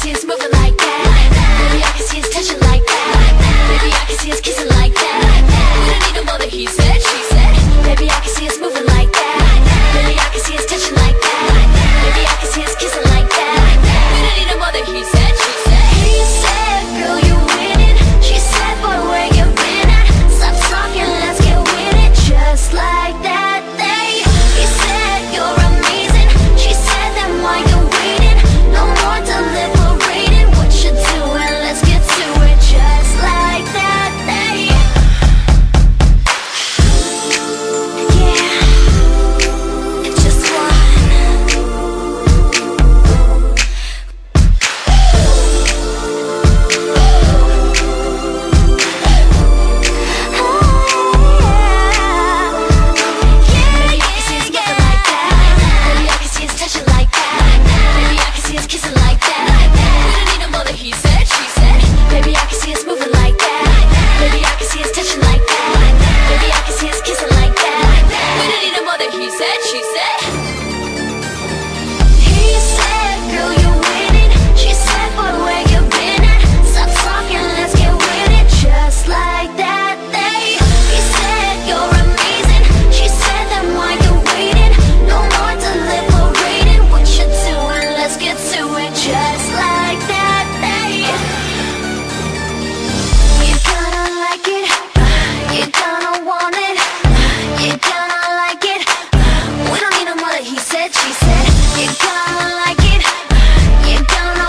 see us moving like that. Baby, I can see us touching like that. Baby, I can see us kissing like that. We don't need no more that he said, she said. Baby, I can see us moving like that. Baby, I can see us touching like that. Baby, I can see us kissing like that. We don't need no more that he said, she said. He said, girl, you winning. She said, boy, where you been at? Stop talking, let's get with it. Just like that. He said, you're amazing. She said, then why you waiting? No more deliberating. What you doing? Let's get to it. Just like that. Yeah, just one.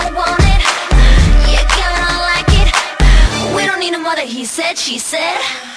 He said, she said.